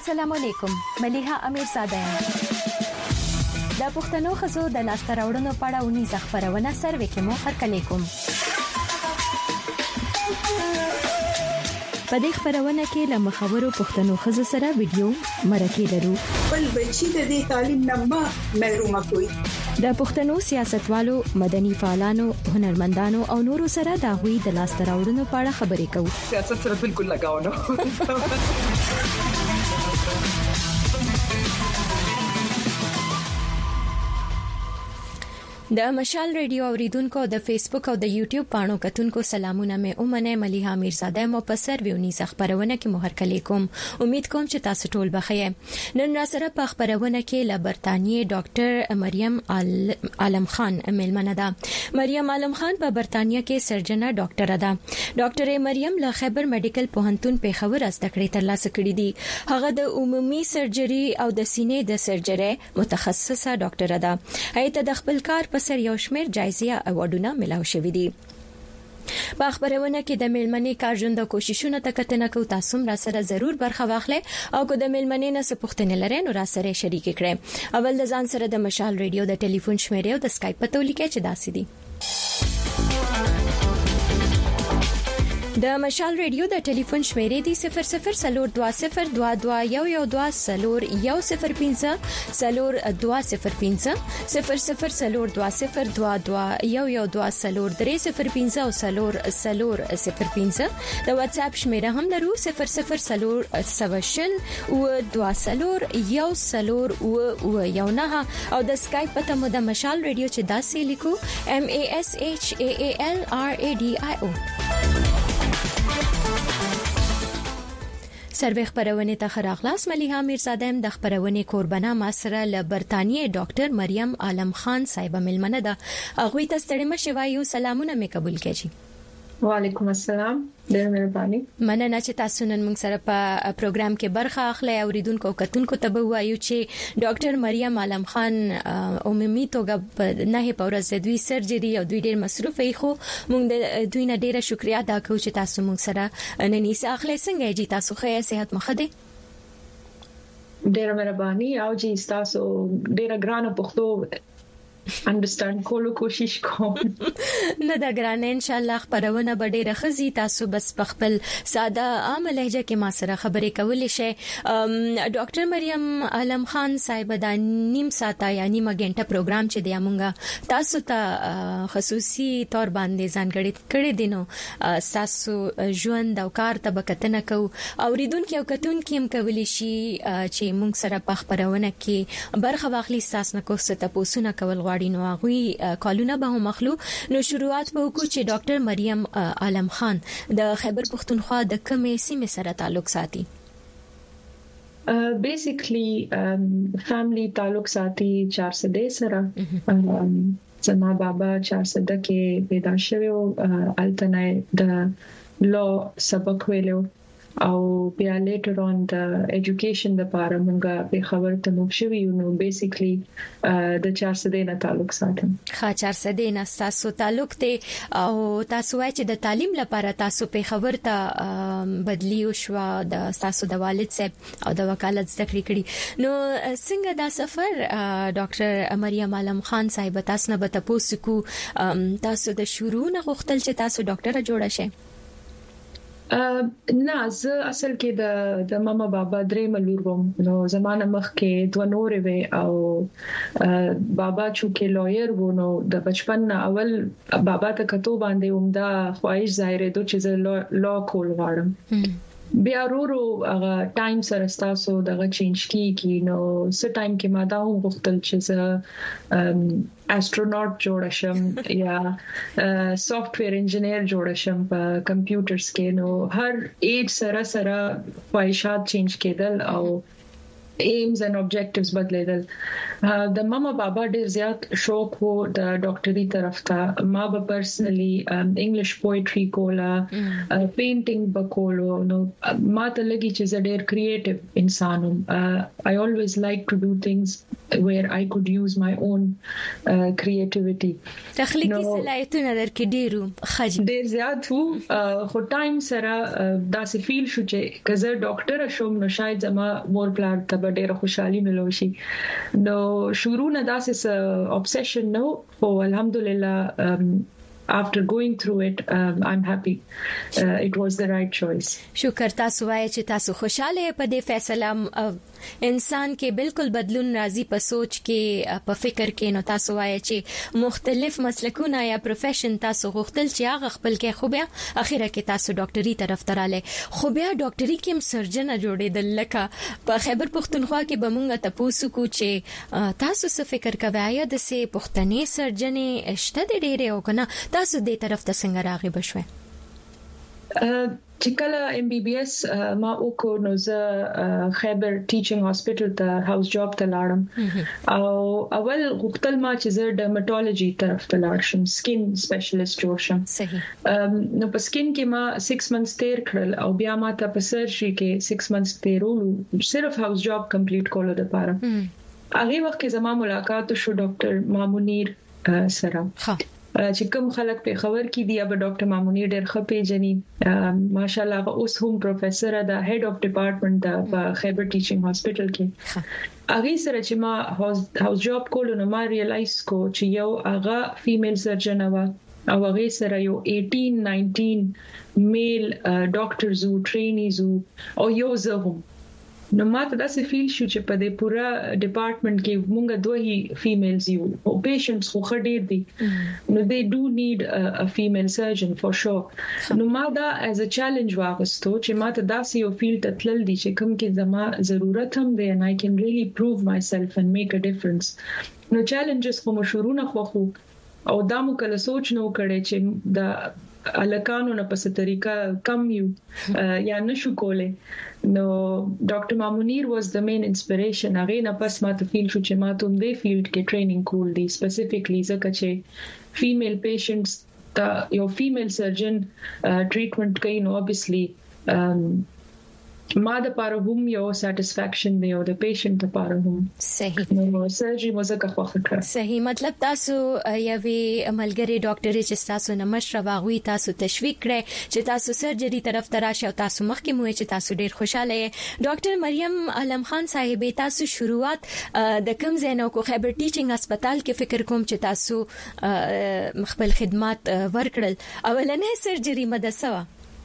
السلام علیکم ملیحه امیرزاده د پښتنو خزو د لاسته راوړنو په اړه ونی ځخپرونه سروې کې مو هرکلی کوم په دې خبرونه کې له مخاورو پښتنو خزو سره ویډیو مرکه لرو بل بچی د دې تعلیم نه محروم کوي د پښتنو سیاستوالو مدني فعالانو هنرمندانو او نورو سره د غوي د لاسته راوړنو په اړه خبرې کوو سیاست سره بالکل لگاو نه د مشال ریډیو اوریدونکو د فیسبوک او د یوټیوب پاڼو کتونکو سلامونه مې اومنه ملیحه امیرزاده مو په سرویونی خبرونه کې محرکلی کوم امید کوم چې تاسو ټول بخیر نن را سره په خبرونه کې له برتانیې ډاکټر مریم عالم خان ملمنه ده مریم عالم خان په برتانیې کې سرجنه ډاکټر ده ډاکټر مریم له خیبر میډیکل پوهنتون په خبر از تکړه ترلاسه کړې دي هغه د عمومي سرجري او د سینې د سرجري متخصصه ډاکټر ده هیته د خپل کار په سر یو شمېر جایزې اواردونه ملاو شوې دي په خبرونه کې د ملمنې کارژوند کوششونه تکتنه کو تاسو را سره ضرور برخه واخلئ او کو د ملمنې نه سپوښتنه لرئ نو را سره شریک کړئ اول د ځان سره د مشال ریډیو د ټلیفون شمیره او د اسکایپ په تولیکه چې داسې دي د مشال ریډیو د ټلیفون شمیره دی 002022112015 002022112015 د واتس اپ شمیره هم لرو 0020201120 او د اسکایپ په تمو د مشال ریډیو چې داسې لیکو MASHAALRADIO سروې خبرونه ته خراغلاس ملیحه امیرزاده د خبرونه قربانه ماسره له برتانیې ډاکټر مریم عالم خان صاحب ملمنه ده اغوی ته ستړي مشوایو سلامونه مې قبول کړي وعلیکم السلام ډېر مهرباني مننه چې تاسو نن موږ سره په پروګرام کې برخه اخلي او ریدونکو کتونکو ته وایو چې ډاکټر مریم عالم خان عمومي توګه نه په ورځ د دوی سرجري او دوی ډېر مصروف وي خو موږ د دوی نه ډېره شکریا ادا کوو چې تاسو موږ سره نن یې اخلي څنګه چې تاسو ښه صحت مخ ده ډېر مهرباني او چې تاسو ډېر ګرانه پښتو understand کولو کوشش کوم نه دا ګرانه ان شاء الله خبرونه به ډیره خزي تاسو بس په خپل ساده عام لهجه کې ما سره خبرې کولې شي ډاکټر مریم عالم خان صاحب دا نیم ساعته یا نیمه غنټه پروګرام چې دی مونږه تاسو ته خصوصي تور باندې ځانګړی کړی دینو تاسو ژوند او کار ته بکتنه کو او ریدونکو او کتونکو هم کولی شي چې مونږ سره په خبرونه کې برخه واخلي تاسو نه کوڅه تاسو نه کول نو غوي کالونه به مخلو نو شروعات به وکړو چې ډاکټر مریم عالم خان د خیبر پختونخوا د کومې سیمې سره تعلق ساتي بیسیکلی فیملی تعلق ساتي 400 سره زما بابا 400 کې پیدا شوی او التنای د لو سبق ویلو او بیا لیټر اون د ایجوکیشن لپاره موږ په خبر ته مو شوی نو بیسیکلی د 400 نه تعلق ساتم ښه 400 نه تاسو تعلق ته او تاسو وايي چې د تعلیم لپاره تاسو په خبر ته بدلی او شو د تاسو د والد صاحب او د وکالت ذکر کړي نو څنګه دا سفر ډاکټر مریم عالم خان صاحب تاسو نه به تاسو کو تاسو د شروع نه غوښتل چې تاسو ډاکټر جوړ شئ نه زه اصل کې د ماما بابا درې ملور وم نو زمانه مخ کې دوه نورې وې او بابا چې لویر وو نو د بچپن اول بابا ته کتو باندې عمده خواهش ظاهره دوه چې لا کول غواړم بیا ورو هغه ټایم سره تاسو دغه چینج کیږي نو څه ټایم کې ما دا وغوښتل چې زه استروناټ جوړ شم یا سافټویر انجینیر جوړ شم په کمپیوټرز کې نو هر ایج سره خواهشات چینج کېدل او aims and objectives بدلیدل د ماما بابا ډیر زیات شوق وو د ډاکټري طرف ته ما به پرسنلی انګلیش پوئټري کولا پینټینګ بکولو نو ما ته لګي چې زه ډیر کریټیو انسان یم I always like to do things where I could use my own creativity. تخلیقي صلاحیتونه درکې ډېر زیات وو خو ټایم سره داسې فیل شو چې کزه ډاکټر شوم نو شاید زما مور پلان ته ډېر خوشحالي ملوشي نو شروع نه داسې obsession نو او الحمدلله after going through it I'm happy it was the right choice. شکر تاسو وایي چې تاسو خوشاله په دې فیصله انسان کې بالکل بدلون راځي په سوچ کې په فکر کې نو تاسو وایي چې مختلف مسلکونه یا پروفیشن تاسو غوښتل چې هغه خپل کې خو بیا اخیره کې تاسو ډاکټري طرف تراله خو بیا ډاکټري کې هم سرجن جوړېدل لکه په خیبر پښتونخوا کې به مونږ ته پوسو کو چې تاسو څه فکر کوي د سه پښتني سرجنې شته ډېرې او کنه تاسو دې طرف ته څنګه راغی بشوي چې کله MBBS ما وکړ نو زه خیبر ټیچینګ هاسپټل ته هاوس جاب ته لاړم او اول غوښتل ما چې زه ډرمټولوژي طرف ته لاړ شم سکین سپیشلیست جوړ شم صحیح نو په سکین کې ما 6 months تیر کړل او بیا ما ته په سرجري کې 6 months تیرولو صرف هاوس جاب کمپلیټ کولو لپاره هغه وخت کې زما ملاقات شو ډاکټر مامونیر سره چې کوم خلک په خبر کې دی اب ډاکټر مامونی ډېر خپې جنې ماشاءالله اوس هم پروفیسور دا هډ اف ډپارټمنټ دا په خیبر ټیچینګ هاسپټل کې هغه سره چې ما هاوس جاب کولو نو ما ریلایز کو چې یو هغه فیمیل سرجن و او هغه سره یو 18-19 میل ډاکټرز او ټرینیز او یو زه هم نو ماته دا څه فیل شو چې په دې پورا ډپارټمنټ کې مونږ دوه فیمیلز یو او پیشنټس خو خډیر دي نو they do need a female surgeon for sure نو ما دا as a challenge واغستو چې ماته دا سې یو فیلډ ته تلل دي چې کوم کې زما ضرورت هم دی and I can really prove myself and make a difference نو challenges خو مشورونه خو او دا مو کله سوچ نو کړي چې دا الکانو نه په طریقه کم یو یا نشو کوله نو ډاکټر مامونیر واز د مین انسپریشن هغه نه پس ما ته فیل شو چې ما ته دې فیلډ کې ټریننګ کول دي سپیسیفیکلی ځکه چې فیمیل پیشنټس دا یو فیمیل سرجن ټریټمنټ کوي نو obviously ما د پاره هم یو سټیسفیکشن دی او د پیشنټ لپاره هم صحیح نو سرجري مزه خوښ کړ صحیح مطلب تاسو یوې عملګری ډاکټر چې تاسو نه مشره واغوي تاسو تشویق کړئ چې تاسو سرجري طرف تراشه او تاسو مخکې مو چې تاسو ډیر خوشاله یې ډاکټر مریم علم خان صاحب تاسو شروعات د کوم زینو کو خیبر ټیچینګ هسپتال کې فکر کوم چې تاسو خپل خدمات ورکړل اولنې سرجري مدرسه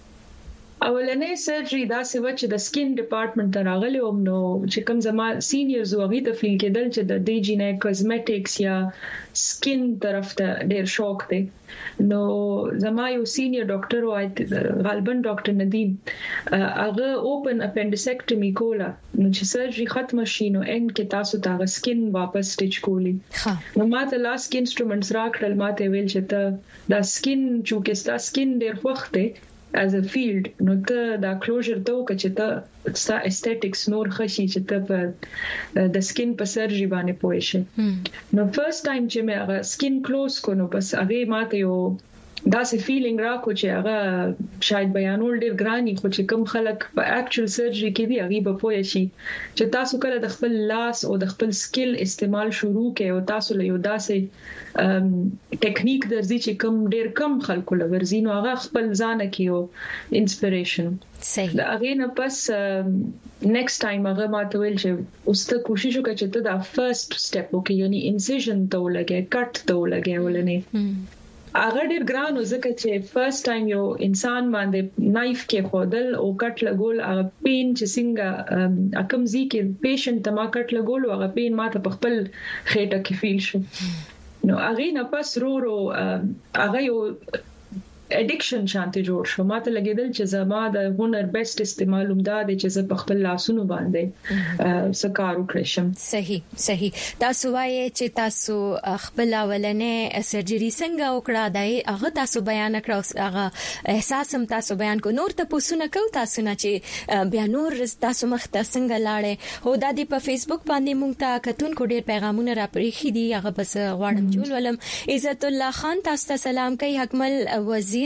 اولنې سرجري دا څه و چې د سکین ډپارټمنټ ته راغلی وم نو چې کوم زما سینیئرز وغوي ته فیل کېدل چې د دی جی نه کاسمیټکس یا سکین طرف ته ډېر شوق دی نو زما یو سینیئر ډاکټر وای غالبا ډاکټر ندیم هغه اوپن اپنډیسیکټمی کوله نو چې سرجري ختم شي نو اند کې تاسو ته سکین واپس سټیچ کولی نو ماته لاس انسټرومنټس راکړل ماته ویل چې ته دا سکین چې ستا سکین ډېر وخت دی as a field نو ته دا کلوزر ته وکړه چې ته ستا استټیکس نور خشي چې ته په د سکین په سرجري باندې پوه شې نو فرست ټایم چې مې هغه سکین کلوز کو نو بس هغه ماته یو دا سه فیلینګ راکو چې هغه شاید بیانول ډیر ګرانی خو چې کوم خلک په اکچوال سرجري کې دی هغه به پوه شي چې تاسو کله د خپل لاس او د خپل سکل استعمال شروع کړئ او تاسو له یو داسې ټیکنیک درځي چې کوم ډیر کم خلکو لورځي نو هغه خپل ځان کې یو انسپریشن صحیح دا هغه نه پس نیکسټ ټایم هغه ماته ویل چې اوس ته کوشش وکړه چې ته دا فرست سټپ وکړې یعنی انسیژن ته ولګې کټ ته ولګې ولنه هغه ډیر ګران و ځکه چې فرست ټایم یو انسان باندې نایف کې خودل او کټ لګول هغه پین چې څنګه کوم ځای کې پیشنټ ته ما کټ لګول هغه پین ماته په خپل خېټه کې فیل شو نو هغه نه پس رو هغه یو اډیکشن شانتي جوړ شو ماته لګیدل چې زما د هنر بیسټ استعمال ومداد چې زه په خپل لاسونو باندې سکار وکړم صحیح تاسو وایي چې تاسو خپل اولنې سرجري څنګه وکړه دای هغه تاسو بیان کړو هغه احساس هم تاسو بیان کو نور ته پوښتنه کو تاسو نه چې بیا نور تاسو مخ ته څنګه لاړې هو د دې په فیسبوک باندې مونږ ته کتون کو ډیر پیغامونه را پریخي دي هغه بس غواړم جوړ ولم عزت الله خان تاسو ته سلام کوي حکمل وزیر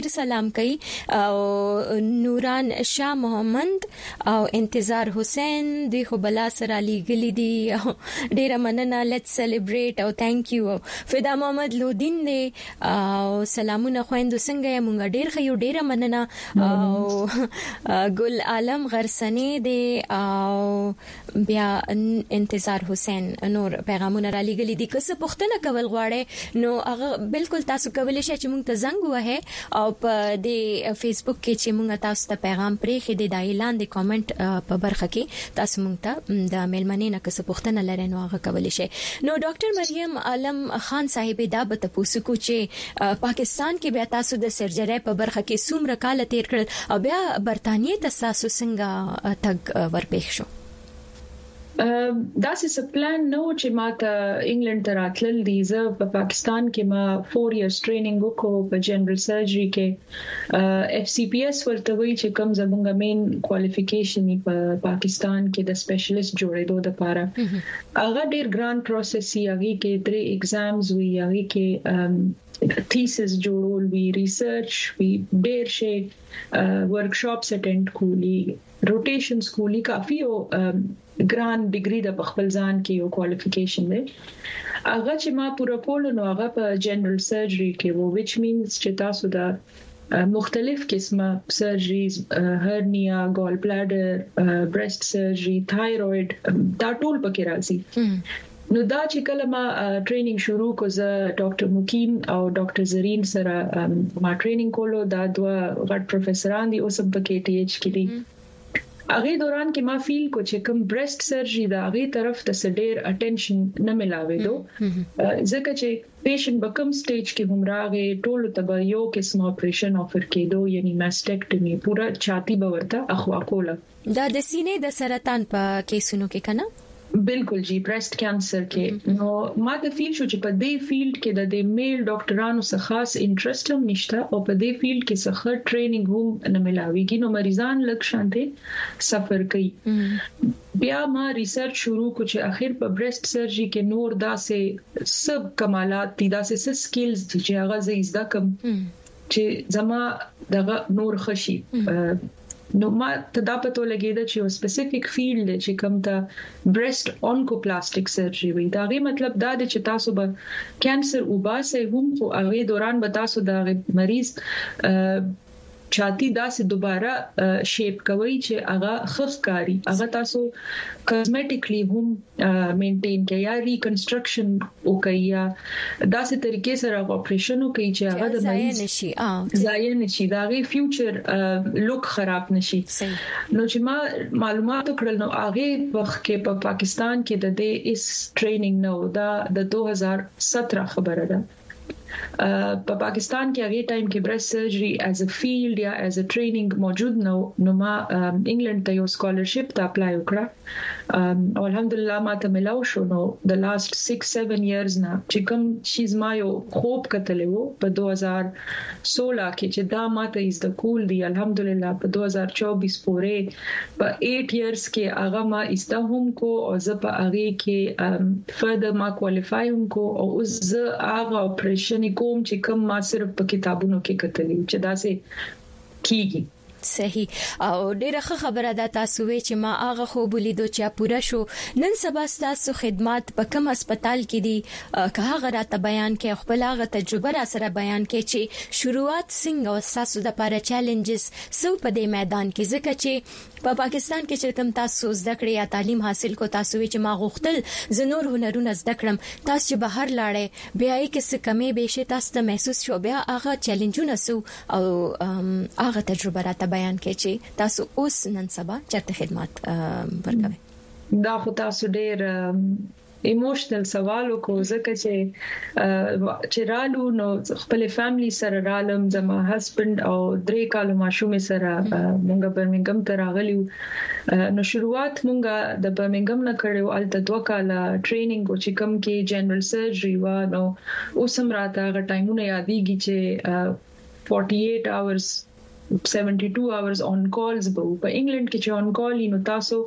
ډیر سلام کوي او نوران شاه محمد او انتظار حسین دی خو بلا سره لیګلی دی ډیر مننه لیټس سلیبریټ او ثانک یو فدا محمد لودین دی او سلامونه خويندو څنګه مونږ ډیر خيو ډیر مننه او ګل عالم غرسنی دی او بیا انتظار حسین نور پیغامونه را لګلی دي که څه پوښتنه کول غواړي نو هغه بالکل تاسو کولی شئ چې موږ ته زنګ ووهئ او په دې فیسبوک کې چې موږ تاسو ته پیغام پرېښی دی دا اعلان دی کامنټ په برخه کې تاسو موږ ته د میلمنې نه که څه پوښتنه لرئ نو هغه کولی شئ. نو ډاکټر مریم عالم خان صاحب دا به تاسو کو چې پاکستان کې بیا تاسو د سرجری په برخه کې څومره کال تیر کړل او بیا برتانیې ته تاسو څنګه تګ ورپېښ شو؟ دا څه پلان نو چې ما ته انګلند ته راتلل دي. زه په پاکستان کې ما 4 ایئرز ټریننګ وکړو په جنرال سرجری کې. اف سی پی ایس ورته وی چې کوم زموږ مین کوالیفیکیشن په پاکستان کې د سپیشلیست جوړېدو لپاره هغه ډیر ګران پروسس یې هغه کې 3 ایگزامز وی هغه کې تھیسس جوړول وی ریسرچ وی ډیر شي ورکشاپس اټینډ کولی روټیشنز کولی کافی او ګران ډیګري د خپل ځان کې یو کوالیفیکیشن دی. هغه چې ما پوره کول نو هغه په جنرال سرجری کې وو which means چې تاسو د مختلف قسمه سرجریز هرنیا ګال بلاډر بريست سرجری تایروید دا ټول پکې راځي. نو دا چې کله ما ټریننګ شروع کو زه ډاکټر مکین او ډاکټر زرین سره ما ټریننګ کولو دا دوه غټ پروفیسوران دي اوس په کې ټي ایچ کې دي. هغه دوران کې ما فیل کو چې کوم بريست سرجری دا هغه طرف ته سډیر اټینشن نه ملاوي دو ځکه چې پیشنټ په کوم سټیج کې همراغه ټول ته یو قسم اپریشن افر کېدو یعنی ماستیکټمی پورا چاتی به ورته اخوا کوله. دا د سینې د سرطان په کیسونو کې کنه بالکل جی بريست کانسر کې نو ما د فیل شو چې په دې فیلډ کې د میل ډاکټرانو څخه خاص انټرست هم نشته او په دې فیلډ کې څخه ټریننګ هم نه ملاويږي نو مریضان لږ شانته سفر کوي. بیا ما ریسرچ شروع کو چې اخر په بريست سرجری کې نور داسې سب کمالات دي داسې سکلز دي چې هغه زه زده کوم چې زما دغه نور خشي. نو ما ته دا پته لګیدا چې یو سپیسیفیک فیلډ چې کوم ته بريست اونکوپلاستیک سرجری وي دا غي مطلب دا دی چې تاسو به کانسر وباسه هم خو هغه دوران به تاسو دا مریض چاتی داسې دوباره شیپ کوي چې هغه خفقاری هغه تاسو کاسمیټیکلی هم مینټین کوي یا ریکنسټرکشن وکړي یا داسې طریقې سره اپریشن وکړي چې هغه د مریض ځای نشي دا غي فیوچر لوک خراب نشي. نو چې ما معلومات کړل نو هغه وخت کې په پاکستان کې د دې اس ټریننګ نو دا د 2017 خبره ده. په پاکستان کې هغه ټایم کې بريست سرجری ایز ا فیلډ یا ایز ا ټریننګ موجود نو ما انګلند ته یو سکالرشپ ته اپلای وکړه او الحمدلله ما ته ملاو شو. نو د لاست 6-7 ایئرز نه چې کوم شیز ما یو خوب کتلې وو په 2016 کې چې دا ما ته از د کول دی الحمدلله په 2024 پورې په 8 ایئرز کې هغه ما استهم کو او زه په هغه کې فردر ما کوالیفای هم کو او اوس زه هغه اپریشن کوم چې کوم ما صرف په کتابونو کې کتلی چې دا څه کیږي. صحیح او ډیره خبره ده تاسو وی چې ما هغه خو بولیدو چې پوره شو. نن سبا تاسو خدمات په کوم هسپتال کې دي که هغه راته بیان کې خپل هغه تجربه را سره بیان کې چې شروعات څنګه او تاسو د لپاره چیلنجز سو په دې میدان کې ځکه چې په پاکستان کې چې کوم تاسو زده کړې یا تعلیم حاصل کو تاسو وی چې ما غوښتل زنور هنرونه زده کړم تاسو چې بهر لاړې بیا یې کې څه کمی به شي تاسو ته محسوس شو بیا هغه چیلنجونه سو او هغه تجربه راته بیان کې چې تاسو اوس نن سبا چرته خدمات ورکوي. دا خو تاسو ډېر ایموشنل سوال کو ځکه چې رالو نو خپل فیملی سره رالم زما هسبند او 3 کالو ماشوم سره مونږ برمنګم ته راغلیو. نو شروعات مونږ د برمنګم نه کړو الته 2 کاله ټریننګ او چې کوم کې جنرال سرجری و نو اوس هم راته هغه ټایمونه یادېږي چې 48 hours 72 hours on calls په انګلند کې چې on call نو تاسو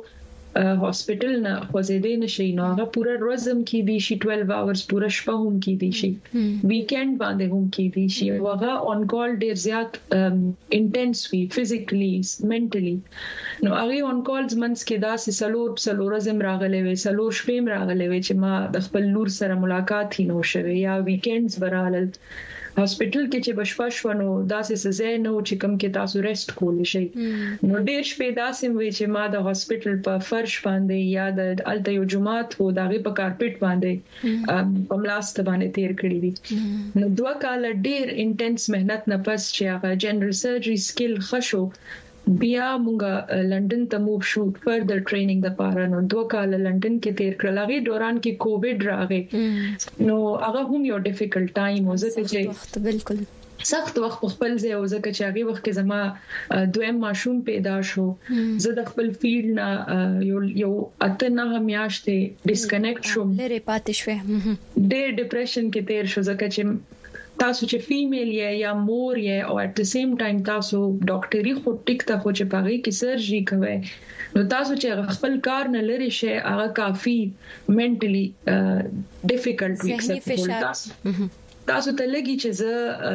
هاسپټل نه خوځېدې نشي نو هغه پورا ورځم کې دي شي 12 hours پورا شپه هم کې دي شي ویکند باندې هم کې دي شي هغه اون کال ډیر زیات انټنس وی فزیکلی منټلی نو هغه اون کالز منس کې دا سلور ورځم راغلې وي سلور شپې راغلې وي چې ما د خپل لور سره ملاقات هی نو شوه یا ویکندز برالل هاسپټل کې چې بشپش ونو داسې سزا نه و چې کوم کې تاسو ریسټ کولی شي نو ډېر شپې داسې وي چې ما د هاسپټل په فرش باندې یا د الته یو جماعت وو دغه په کارپټ باندې په ملاست باندې تیر کړی دي نو 2 کال ډېر انټنس مهنت نه پس چې هغه جنرال سرجری سکل خشو بیا مونږه لندن ته موو شو فردر ټریننګ د پاره نو 2 کال لندن کې تیر کړل هغه دوران کې کووډ راغی نو هغه هم یو ډیفیکلټ ټایم و زه چې بالکل سخت وخت خپل ځای او ځکه چې هغه وخت کې زما دویم ماشوم پیدا شو زه د خپل فیلډ نه یو اته نه میاشتې ډیسکنیکټ شوم لري پاتې شوې ډېر ډیپریشن کې تیر شو ځکه چې تاسو چې فیمیل یا مور یا او ات د سیم ټایم تاسو ډاکټري خو ټیک ته خو چې پاغي کې سرجری کوي نو تاسو چې خپل کار نه لري شي هغه کافي منټلی ډیفیکلټ وي تاسو ته لګي چې زه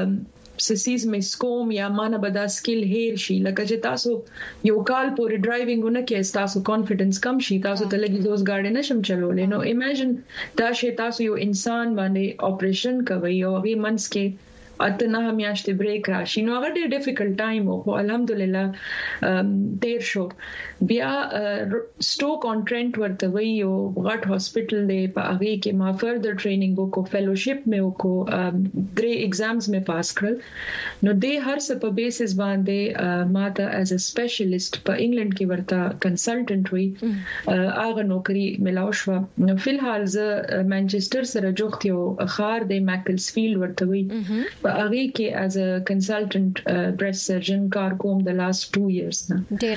سسیز مې سکوم یا مانه بدا سکل هیر شي لکه چې تاسو یو کال پورې ډرایوینګونه کې تاسو کانفیډنس کم شي تاسو ته لګي دوس گاډي نشم چلولې نو امیجن دا شی تاسو یو انسان باندې اپریشن کوي او هغه منس کې اته نه میاشتې بریک راشي نو هغه ډېر ډیفیکلټ ټایم او الحمدلله تیر شو بیا سټوک اون ټرنټ ورته وی یو غټ هاسپټل دی په هغه کې ما فردر ټریننګ وکړو فیلوشپ مې وکړو 3 ایگزامز مې پاس کړل نو دې هر څه په بیسس باندې ما ته ایز ا سپیشلیست په انګلند کې ورته کنسلټنټ وی هغه نوکری ملاو شو نو فلحال زه مانچستر سره جوخت یو خار دی ماکلسفیلډ ورته وی هغه کې as a consultant breast surgeon کار کوم د last 2 years نه ډېر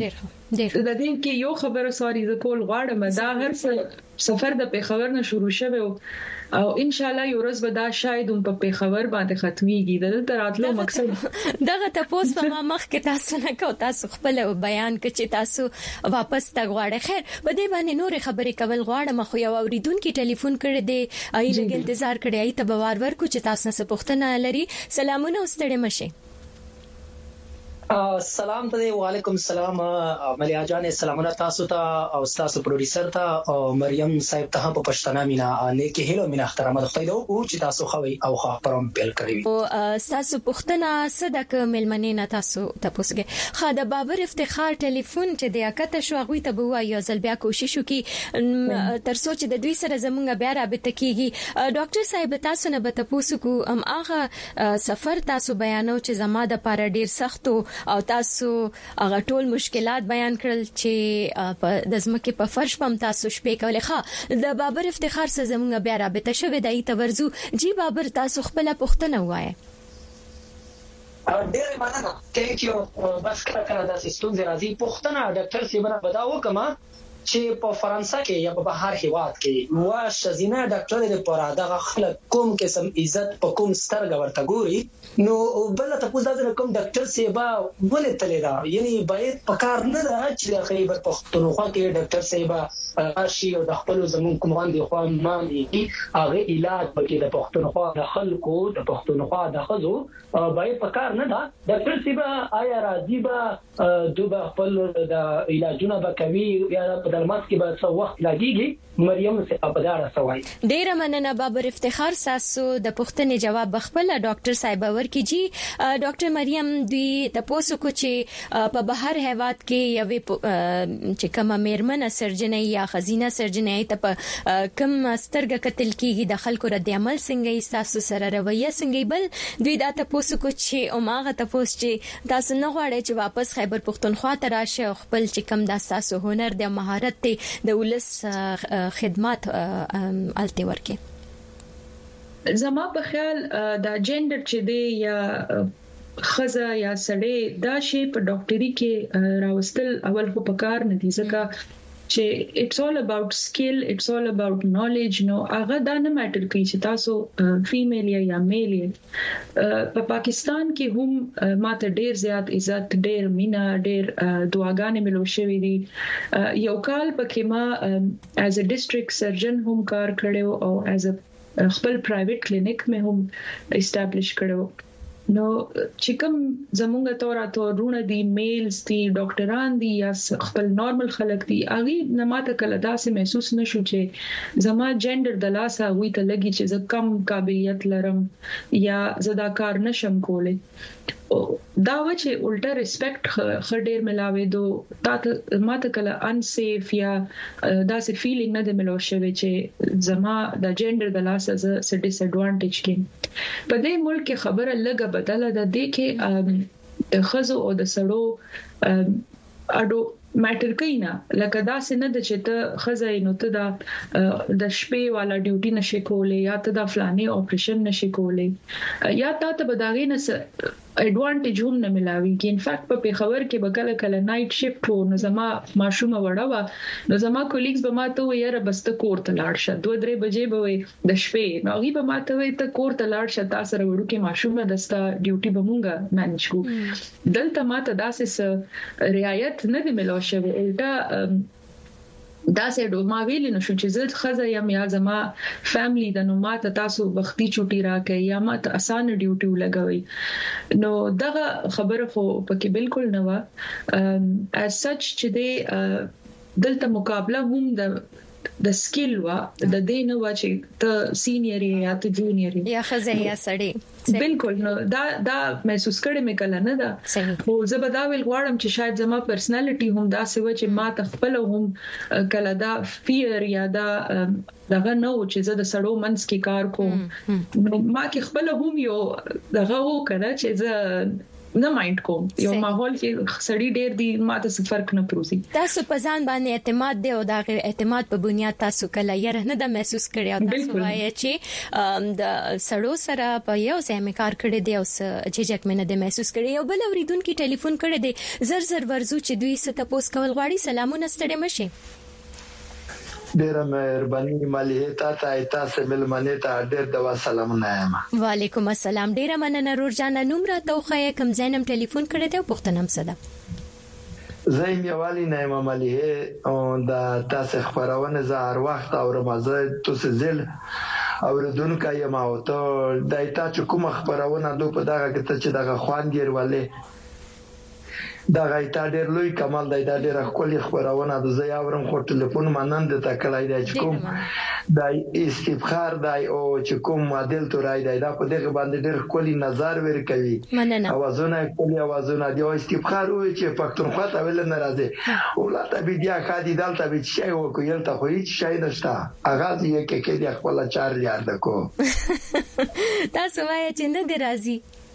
د دې کې یو خبره سوري ز کول غواړم دا هر سفر د پیښور نه شروع شوه او ان شاء الله یو ورځ به دا شاید هم په پیښور باندې ختميږي د تراتلو مقصد دغه تاسو په مخ کې تاسو نه کو تاسو خپل بیان کې چې تاسو واپس تغواړی خیر په دې باندې نور خبرې کول غواړم خو یو اوریدونکو ټلیفون کړی دی ایله انتظار کړی ای ته بوار ورکو چې تاسو نه پوښتنه لري سلامونه واستړې مشه سلام ته وعلیکم السلام ملیا جان سلامونه تاسو ته او تاسو پروډوسر ته او مریم صاحب ته په پښتنه مینا نه کې هلو مینا احترام د خپل او چې تاسو خوي او خبرم پیل کړی او تاسو پښتنه صدق ملمنې نه تاسو تاسوګه خاله بابر افتخار ټلیفون چې د اکته شو غوي ته بوای یو ځل بیا کوشش وکي تر سوچ د دوی سره زمونږ بیا رابطه کیږي ډاکټر صاحب تاسو نه به تاسو کو ام هغه سفر تاسو بیانو چې زما د پاره ډیر سخت او تاسو هغه ټول مشکلات بیان کړل چې د ځمکې په فرش پم تاسو شپې کولې ښه د بابر افتخار سره زموږ بیا رابطه شوه دای ته ورزو جی بابر تاسو خپل پوښتنه وایي ډېر مننه ثانک یو بس کله دا سیستم راځي پوښتنه ډاکټر سیبره بداو کما چې په فرانسه کې یا په بهر هیواد کې وا شزینه ډاکټر د پاره دغه خلک کوم قسم عزت په کوم سترګ ورته ګوري نو بل ته پوښتنه د کوم ډاکټر سیبا ولې تللی دا یعنی باید په کار نه ده چې د خیبر پښتونخوا کې ډاکټر سیبا ارشي او د خپل زمون کومان دی خو ما دي هغه علاج پکې د پښتونخوا د خلکو د پښتونخوا د خزو باید په کار نه ده ډاکټر سیبا آیا راځي به دوه خپل د علاجونه به کوي یا په درمات کې به څو وخت لګيږي مریم صاحب په داړه سوای ډیر مننه بابر افتخار تاسو د پښتنې جواب خپل ډاکټر صاحب ورکیږي ډاکټر مریم دوی تاسو کو چې په بهر هیواد کې یوې چې کومه میرمنه سرجنۍ یا خزینه سرجنۍ ته کم سترګه قتل کیږي د خلکو رد عمل څنګه تاسو سره رویه څنګه بل دوی دا تاسو کو چې اوماغه تاسو چې تاسو نه غواړئ چې واپس خیبر پښتونخوا ته راشي خپل چې کم د تاسو هنر د مهارت د ولس خدمات الته ورکه زما په خیال دا جندر چې دی یا خزه یا سړی دا شی په ډاکټري کې راوستل اول خو پکار نه دي ځکه چې it's all about skill, it's all about knowledge. نو هغه دا نه ماتر کوي چې تاسو فیمیل یا میل یې. په پاکستان کې هم ماته ډیر زیات عزت، ډیر مینا، ډیر دعاګانې ملو شوې دي. یو کال پکې ما as a district surgeon هم کار کړو او as a خپل پرایویټ کلینیک مې هم اسټابلیش کړو. نو چې کوم زمونږ تورونه دي، میلز دي، ډاکټران دي یا خپل نارمل خلک دي، هغه نه ماته کله داسې محسوس نشو چې زما جندر د لاسه وي ته لګي چې زه کم قابلیت لرم یا زه دا کار نشم کولای. دا و چې الټا ریسپیکټ خډیر ملاوي دو تا ماته کله انسیف یا داسې فیلینګ نه د ملو شوی چې زما د جندر د لاسه ز ډیس ایڈوانټیج کې. په دې ملک کې خبره لګه بدله ده د کې د خزو او د سړو اډو ماتر کینا لکه داسې نه د چې ته خزای نو ته د شپې والا ډیوټي نشي کولای یا ته د فلاني اپریشن نشي کولای یا ته بداغې نه ایڈوانټیج هم نه ملاوي کې. ان فیکٹ په پیښور کې بکله کله نایټ شفت وو، نو زما ماشومه وړه وا، نو زما کولیګز به ماته ویره بس ته کور ته لاړ شه 2-3 بجې به وي د شپې، نو هغه به ماته وي ته کور ته لاړ شه تاسو سره وړو کې ماشومه دستا ډیوټي به مونږه مانج کو. دلته ماته داسې رعایت نه دی ملو شوی. الټا دا سه ما ویل نو چې زه خزه یم یا زما فیملی د نو ماته تاسو وختي چوټي راکې یا ماته اسانه ډیوټي ولګوي. نو دغه خبره خو پکې بالکل نه و as such چې د دلته مقابله هم د سکیل وا د دین وا چې ته سینیئر یا ته جونیئر یا خزه یا سړی بالکل. نو دا محسوس کړم کله نه دا خو زه به دا ویل غواړم چې شاید زما پرسنالټي هم دا سوي چې ما تخپل هم کله دا فیر یا دا دغه نو چې زه د سړو منس کې کار کوم. نو ما کې خپل هم یو دغه و کنه چې زه نه مایند کوم یو ماحول کې سړی ډیر دی ماته څه فرق نه پروزي. تاسو په ځان باندې اعتماد دی او دا اعتماد په بنیاد تاسو کله یې نه د محسوس کړی او تاسو وایي چې د سړو سره په یو ځای مې کار کړی دی او ججک مې نه د محسوس کړی. یو بل اوریدونکو ټلیفون کړی دی زر ورزو چې دوی ست تاسو کول غواړي. سلامونه ستړي مشه. ډیره مهرباني مالیه تاسو ملمنه ته ډیر د سلامونه یم. وعلیکم السلام. ډیره مننه رور جان. نوم را توخه کوم زینم ټلیفون کړی دی او پښتنم صدا زایم یوالي نه مالیه او د تاسو خبرونه زه هر وخت او رمضان تاسو زل اوردونکو یم او ته د تاسو کوم خبرونه دوه په دغه کې چې دغه خوان ډیر ولې دا غایتا ډیر لوی کمال دی. دا ډیر خولي خبرونه د زیا ورم خو ټلیفون منن د تکلای دی چې کوم د استفخار دی او چې کوم ماډل تورای دی دا په دغه باندې ډیر خولي نظر ور کوي. اوازونه خولي اوازونه دی او استفخار وي چې پښتونخوا ته ویل نه راځي ولته بیا خادي دلته به شي وکول ته خو هیڅ شي نشته. اغاز یې کې د خپل 4 یارد کو تاسو وایي چې نه دی راځي.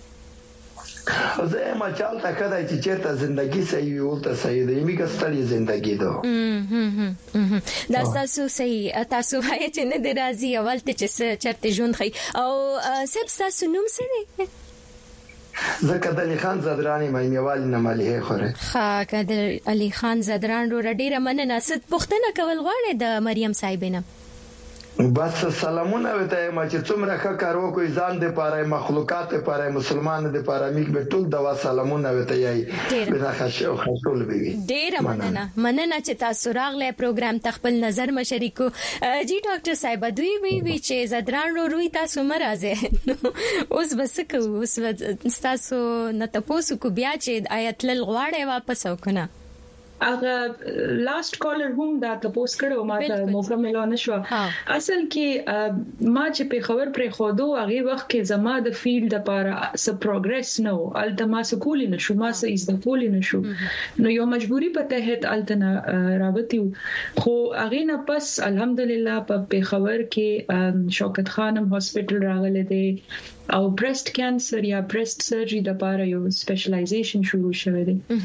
زه ما چالتا کدا چې چیرته زندگی صحیح ولته صحیح دی میګه ستړي زندگی دو دا تاسو صحیح تاسو وایي چې نه دی راځي اولته چې چرته ژوند خي او سب تاسو نوم سره زه کدلی خان زدرانی مې میوالي نه مالیه خوره. ها کدل علي خان زدران رو ډیره مننه. ست پښتنه کول غواړي د مریم صاحبینه. بس سلامونه وته ما چې څومره ښه کار وکوي ځان د پاره مخلوقات لپاره مسلمان د پاره میګ به ټول د سلامونه وته یي بنا خشو خپل بي. ډیره مننه چې تاسو راغله پروګرام تخپل نظر مشرکو. جی ډاکټر صاحب دوی وی چې زدران روي تاسو مرزه اوس بس کو اوس تاسو نه تاسو کو بیا چې آیت لل غواړي واپس وکنه. هغه لاست کالر هم دا تاسو کړو ما ته موقع ملونه شو. اصل کې ما چې په خبر پر خودو هغه وخت کې زما د فیلډ لپاره س پروګرس نو الته ما سکول نه شو ما سې از د کول نه شو نو یو مجبوری په تحت التنا رابطیو خو هغه نه پس الحمدلله په خبر کې شوکت خانم هاسپټل راغله دي او برست کانسر یا برست سرجری لپاره یو سپیشلایزیشن شروع شوه دي.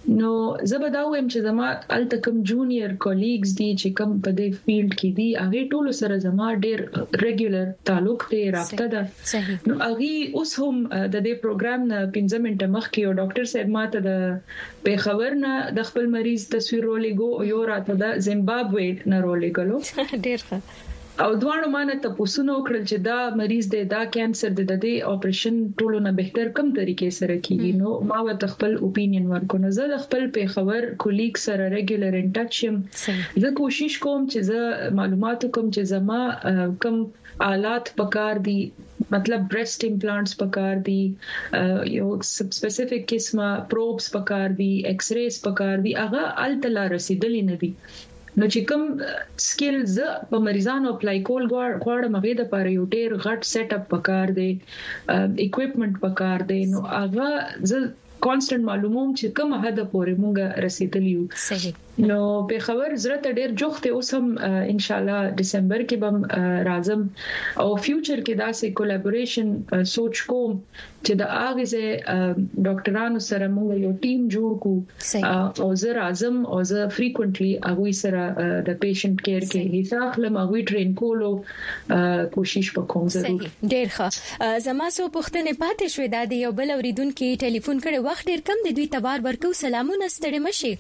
نو زبداوم چې زما التکم جونیئر کولیګز دي چې کوم په دې فیلډ کې دي هغه ټول سره زما ډېر ریګولر تعلق دی رابطه ده نو هغه اوس هم د دې پروګرام نه 15 منټه مخکې یو ډاکټر صاحب ماته د پیښور نه د خپل مریض تصویر ولېګو یو راته د زیمبابوے نه ولېګلو ډېر ښه او دوانو مانه ته پوسونو کړل چې دا مریض دی دا کانسر د دې اپریشن ټولو نه بهتر کوم طریقې سره کیږي نو ما ورته خپل اوپینین ورکړ زه د خپل پیښور کولیګ سره ریګولر ان ټچ یم زه کوشش کوم چې زه معلومات کوم چې زما کوم آلات پکار دي مطلب بريست امپلانټس پکار دي یو سپیسیفیک قسمه پروبس پکار دي ایکس ریز پکار دي هغه التلا رسیدلې نه دي نو چې کوم سکلز په مریضانو اپلای کول غواړم هغه د لپاره یو ډېر غټ سیټ اپ پکار دی اکوپمنٹ پکار دی نو هغه ز کانسټنټ معلوموم چې کوم حد پورې مونږ رسیدلیو صحیح نو په خبر زړه ډېر جوخته اوس هم ان شاء الله دسمبر کې به راځم او فیوچر کې داسې کولیبوریشن سوچ کوم چې د اغه زه ډاکټرانو سره موږ یو ټیم جوړ کو او زه راځم او زه فریکوئنټلی هغه سره د پیشنټ کیر کې حساب لم هغه ټرین کولو کوشش وکوم ضرور ډېر ښه زما سو پښتنه پاتې شوې د یو بل اوریدونکو ټلیفون کړي وخت ډېر کم دی دوی تبار ورکو سلامونه ستړي مشي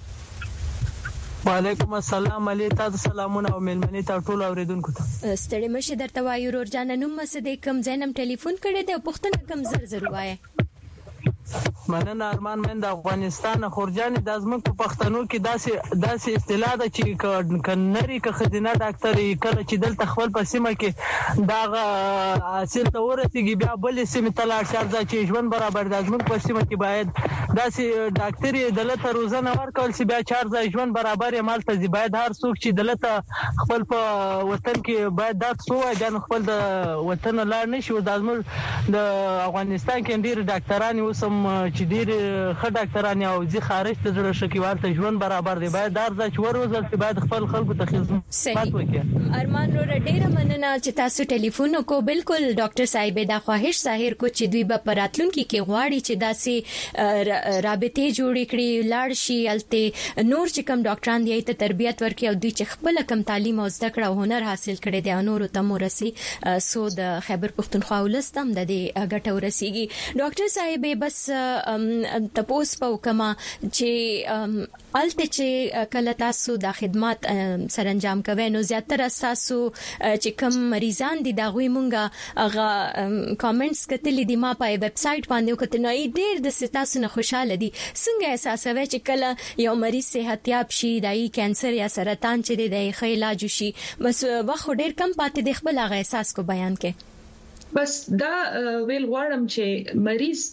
وعلیکم السلام علی تاسو سلامونه او ملمنې ته ټول اوریدونکو ته ستړي مشه درته وایو ورور جان نوم مسد کم زینم ټلیفون کړي د پښتنه کم زر وایي مننه ارمان من د افغانستان خورجان د ازمن په پښتنو کې داسې اصطلاح ده چې کنری که خدینه ډاکټر کله چې دلته خپل په سیمه کې دا حاصل ته ورسیږي بیا بل سیمه ته لاړ شي چې ژوند برابر د ازمن په سیمه کې باید داسې ډاکټر دلته روزنه ورکول شي بیا چار ځای ژوند برابر یې مالته دی باید هر څوک چې دلته خپل په وطن کې باید دا څو ځان خپل د وطن لاړ نشي د ازمن د افغانستان کې ډیر ډاکټران اوسم چې ډیر ښه ډاکټران او ځي خارج ته ځل شکیوالته ژوند برابر دی باید درځه چې ورزل چې باید خپل خلکو ته خدمت وکړي ارمان ور ډیر مننه چې تاسو ټلیفون کو بالکل ډاکټر صاحب دا خواهش ظاهر کو چې دوی به پراتلونکو کې غواړي چې داسې رابطه جوړ کړي لاړ شي الته نور چې کم ډاکټران دی ته تربيت ورکړي او دوی چې خپل کم تعلیم او زده کړه او هنر حاصل کړي دي نور ته مورسي سو د خیبر پختونخوا ولستم د دې ګټه ورسیږي ډاکټر صاحب بس تاسو په کما چې الته چې کله تاسو د خدمات سرانجام کوي نو زیاتره تاسو چې کوم مریضان دي دا غوي مونږه هغه کامنټس کتلې دي ما په ویب سټ باندې وکړه نو ډېر د تاسو نه خوشاله دي څنګه احساسوي چې کله یو مریض صحتياب شي دای کانسر یا سرطان چې دی د علاج شي بس وخت ډېر کم پاتې د خپل هغه احساس کو بیان کې بس دا ویل غواړم چې مریض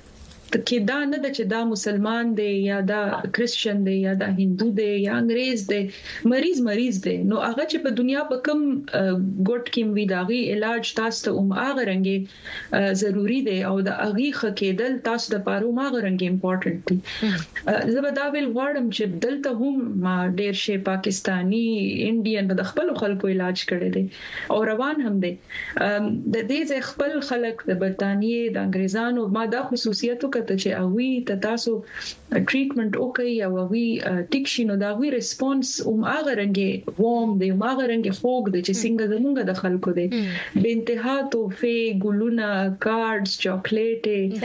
کې دا نه د چې دا مسلمان دی یا دا کریسچن دی یا دا هندو دی یا انګريز دی مریض دی نو هغه چې په دنیا په کم ګوټ کې وی داغي علاج تاسو ته هغه رنګي ضروری دی او د هغه خکېدل تاسو د پاره هغه رنګي امپورټنت دی زه به دا ویل غواړم چې دلته هم ما ډیر شي پاکستانی انډین د خپل خلکو علاج کړي دي او روان هم دي د دې خپل خلک د برتانیې د انګريزانو ما دا خصوصیتو چې اوی تاسو ټریټمنټ وکي او اوی ټیکشینو دا وی ریسپانس هغه رنګي ووم دی هغه رنګي خوګ دی چې څنګه زمونږ د خلکو دی به انتها توفه ګلونا کارډز چاکلیټ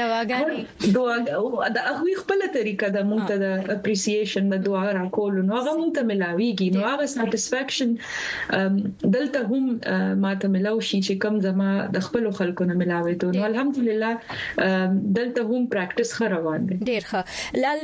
دواګانې دا اوی خپل طریقه د مونږ ته د اپریسییشن د دعا راکول نو هغه مونږ ته ملاويږي نو هغه سټیسفیکشن دلته هم ماته ملاوي چې کم زما د خپل خلکو نه ملاوي ته نو الحمدلله دلته هم پریکټس خروان دي ډیر ښه لال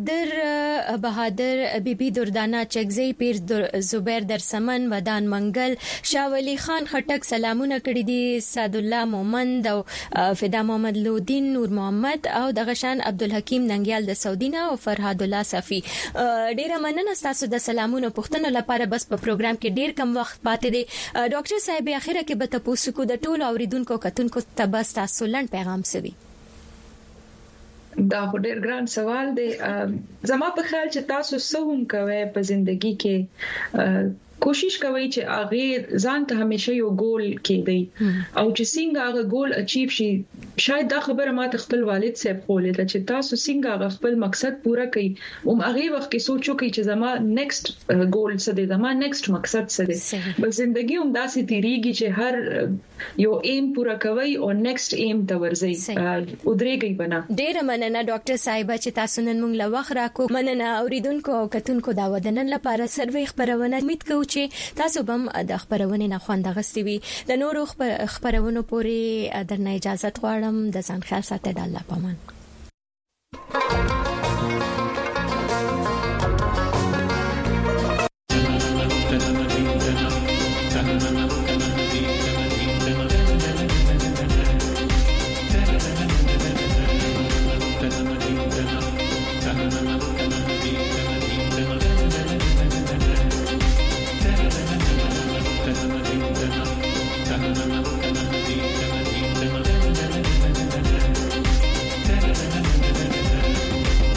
بهادر بیبي دردانه چغزی پیر زبیر درسمن ودان منګل شاولی خان خټک سلامونه کړی دي سعد الله مومند او فدا محمد لودین نور محمد او د غشان عبدالحکیم ننګیال د سعودینا او فرهاد الله صفی ډیر مننه تاسو د سلامونه پښتنه لپاره بس په پروګرام کې ډیر کم وخت پاتې دي ډاکټر صاحب اخیره کې به تاسو کو د ټولو اوریدونکو کتونکو ته بس تاسو لړ پیغام سوي دا ډېر ګران سوال دی زما په خیال چې تاسو څه هم کوي په ژوندۍ کې کوشش کوي چې هغه ځان ته همیشه یو ګول کېدی او چې څنګه هغه ګول اچیو شي. شاید دا خبره ما ته خپل والد صاحب خولې چې تاسو څنګه هغه خپل مقصد پوره کړئ او هغه وخت کې سوچو کې چې زما نیکسټ ګول څه دی، زما نیکسټ مقصد څه دی. بل ژوندۍ هم داسې تیریږي چې هر یو ایم پوره کوي او نیکسټ ایم ته ورځي او درېږي بنا. ډېر مننه ډاکټر صاحب چې تاسو نن موږ له وخت راکو. مننه اوریدونکو او کتونکو دا ودنن لپاره سروي خبرونه. امید کوم چې تاسو هم د خبرونه نه خوند غوښتي وي. د نورو خبرونو پورې درنه اجازه غواړم. د ځان خیال ساتئ. د الله پامان.